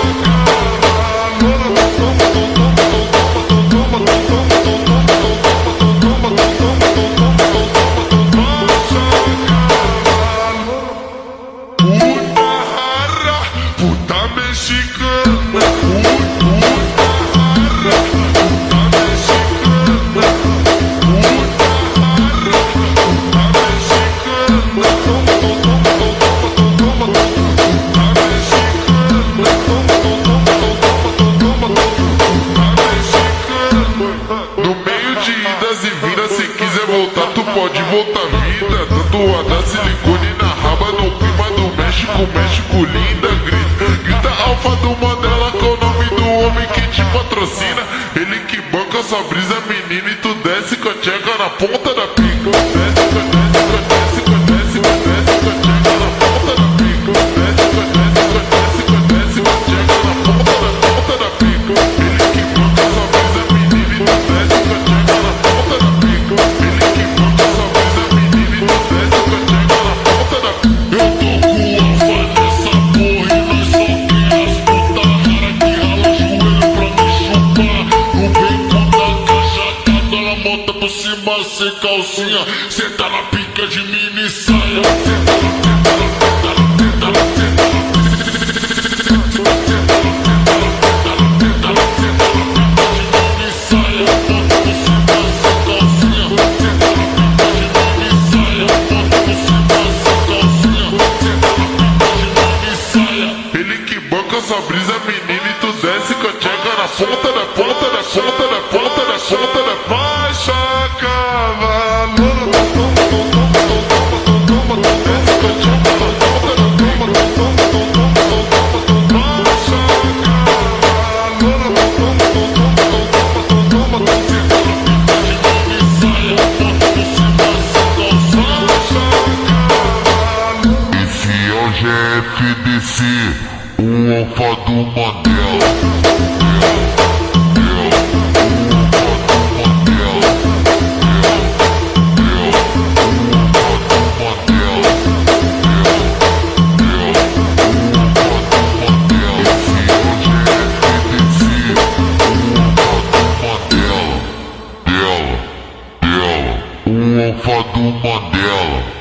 Pode voltar vida, tatuada silicone na raba no clima do México, México linda, grita alfa do Mandela com o nome do homem que te patrocina. Ele que banca sua brisa, menina, e tu desce com a tcheca na ponta da pica. Desce com a tcheca na ponta da pica. Desce com a tcheca na ponta da pica. Ele que banca sua brisa, menina, e tu desce com a tcheca na ponta da pica. Ele que banca sua brisa, menina, e tu desce com a tcheca na ponta da pica. Eu tô com alfa nessa porra e nós só tem as puta rara que rala joelho pra me chupar. No beco da caixa tá ela monta por cima sem calcinha. Cê tá na pica de mini saia. Ele que banca sua brisa, menina, e tu desce com a tcheca na ponta da ponta da ponta da ponta da ponta da baixa cavalo. Desce com a tcheca na ponta da ponta da ponta baixa esse é o GFDC, o alfa do Mandela. O alfa do Mandela.